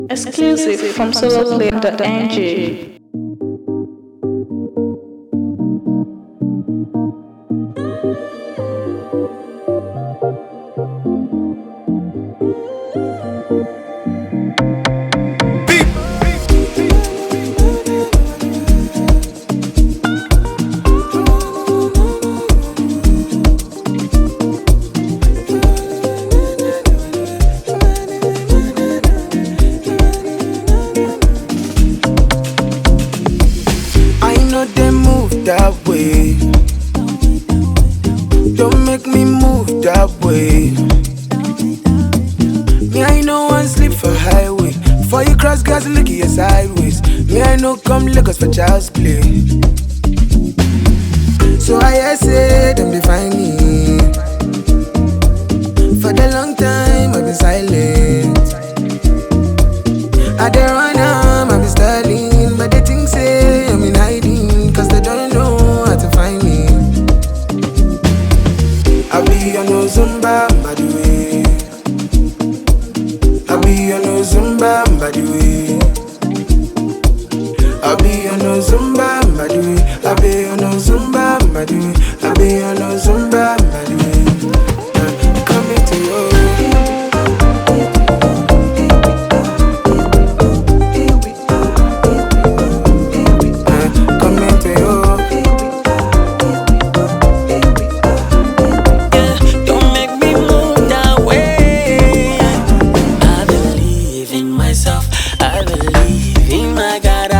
Exclusive from soloplane.ng. That way, don't make me move that way. Me, I know one sleep for highway. Before you cross gas, look at your sideways. Me, I know come Lagos for child's play. So I say, them define me. For the long time, I've been silent. I don't run I've been styling. But they think say I'm in hiding, cause they don't know how to find me. I be on no Zumba, by the way. I be on no Zumba, by the way. I be on no Zumba, by the way. I be on no Zumba, by the way. I be on no Zumba, by the way. Coming to you. I believe in my God.